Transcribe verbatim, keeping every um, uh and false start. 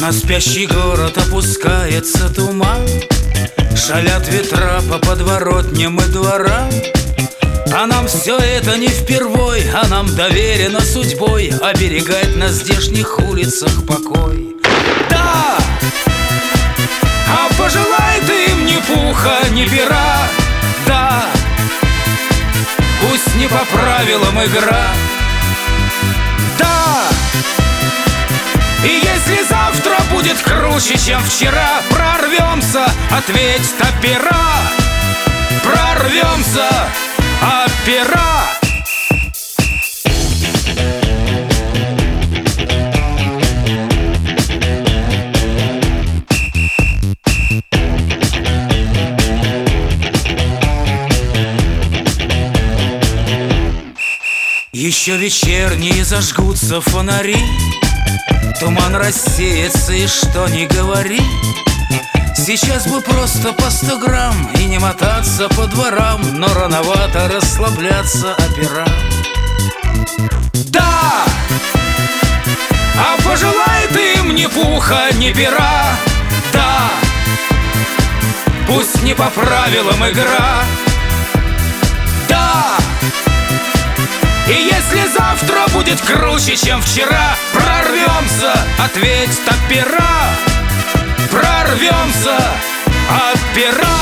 На спящий город опускается туман, шалят ветра по подворотням и дворам. А нам все это не впервой, а нам доверено судьбой оберегать на здешних улицах покой. Да! А пожелай ты им ни пуха, ни пера. Да! Пусть не по правилам игра. Да! И если завтра будет круче, чем вчера, прорвемся, ответь, опера. Прорвемся, опера. Еще вечерние зажгутся фонари, туман рассеется, и что ни говори, сейчас бы просто по сто грамм и не мотаться по дворам, но рановато расслабляться опера. Да! А пожелай ты им ни пуха, ни пера. Да! Пусть не по правилам игра. Да! И если завтра будет круче, чем вчера, прорвемся, ответь, опера. Прорвемся, опера.